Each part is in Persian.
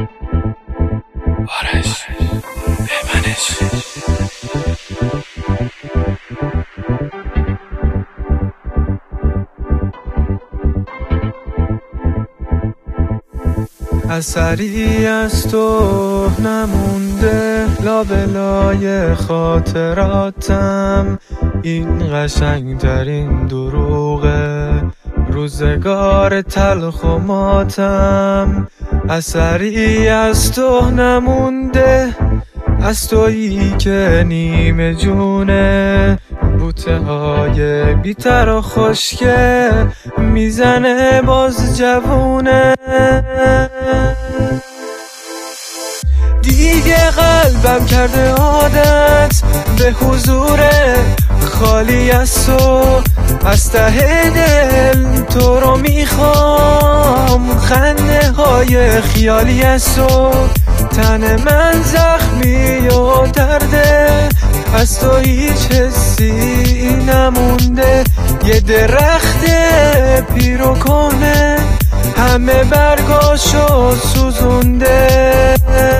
آرش بهمنش. اثری از تو نمونده لابلای خاطراتم، این قشنگترین دروغه روزگار تلخ و ماتم. اثری از تو نمونده، از تویی که نیمه جونه، بوته های بیتر و خشکه میزنه باز جوونه. دیگه قلبم کرده عادت به حضور خالی از تو، از ته دل تو رو میخوام، خنده های خیالی از تو. تن من زخمی و درده، از تو هیچ حسی نمونده. یه درخت پیر و کهنه همه برگاشو سوزونده.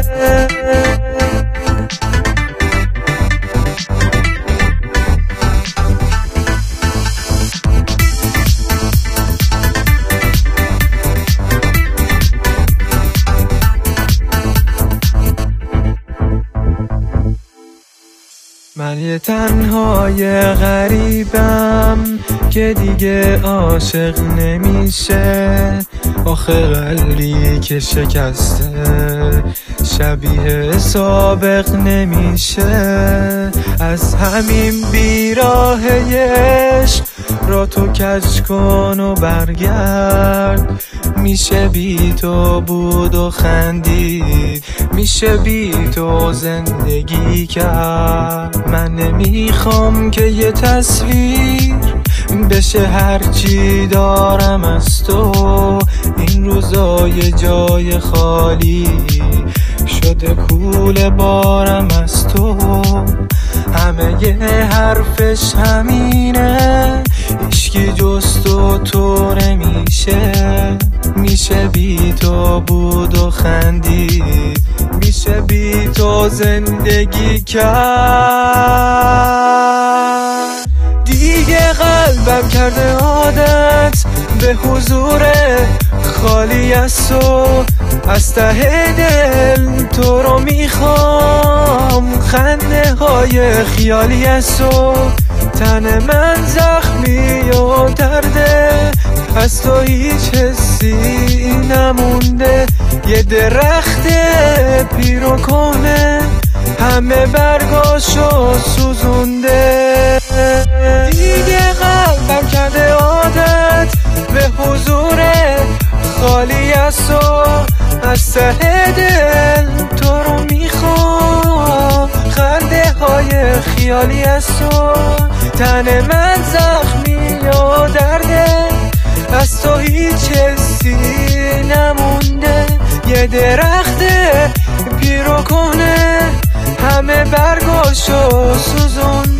من یه تنهای غریبم که دیگه عاشق نمیشه، آخه قلبی که شکسته شبیه سابق نمیشه. از همین بیراهه عشق را تو کج کن و برگرد، میشه بی تو بود و خندید، میشه بی تو زندگی کرد. من نمیخوام که یه تصویر بشه هرچی دارم از تو، این روزای جای خالی شده کوله بارم از تو. همه یه حرفش همینه، هیچکی جز تو نمیشه، میشه بی تو بود و خندید، میشه بی تو زندگی کرد. دیگه قلبم کرده عادت به حضور خالی از تو، از ته دل تو رو میخوام، خنده های خیالی از تو. تن من زخمی و درده، از تو هیچ حسی نمونده. یه درخت پیر و کهنه همه برگاشو سوزونده. دیگه قلبم کرده عادت به حضور خالی از تو، از ته دل تو رو میخوام، خنده های خیالی از تو. تن من زخمی و درده، از تو هیچ حسی نمونده. یه درخت پیر و کهنه همه برگاشو سوزون